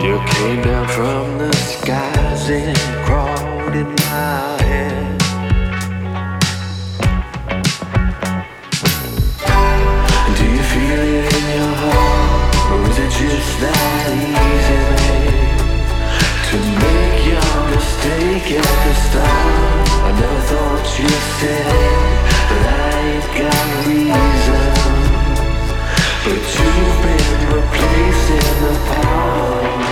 You came down from the skies and crawled in my head. Do you feel it in your heart, or is it just that easy, babe? To make your mistake at the start. I never thought you'd say that I ain't got reasons, but you've been replacing the past.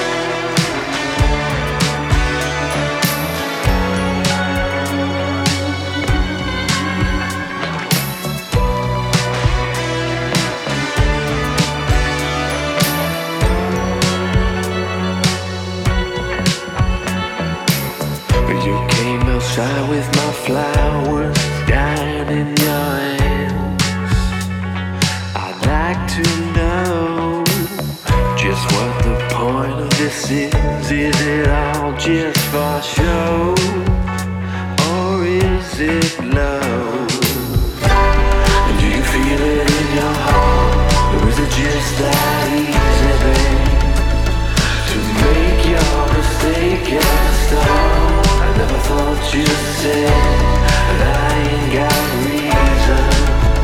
You came outside with my flowers dying in your hands. I'd like to know just what the point of this is. Is it all just for show, or is it love? Do you feel it in your heart, or is it just that easy, babe? To make your mistake at the start. I never thought you'd say that I ain't got reason,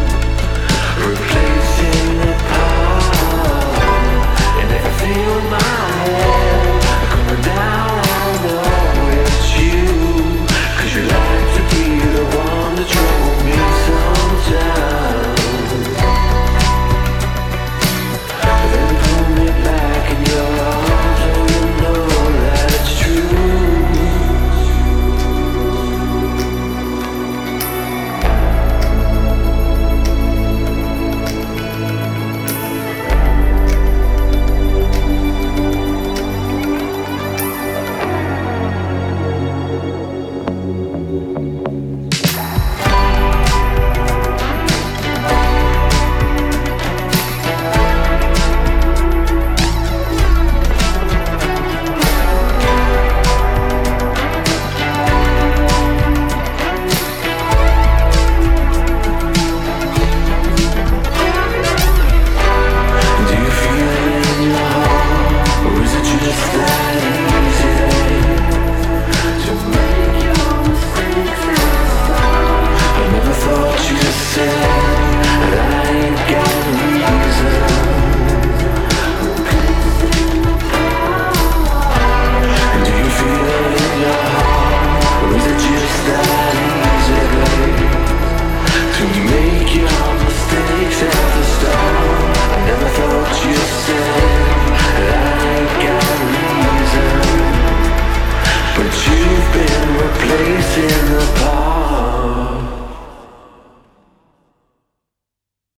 replacing the past. And if I feel my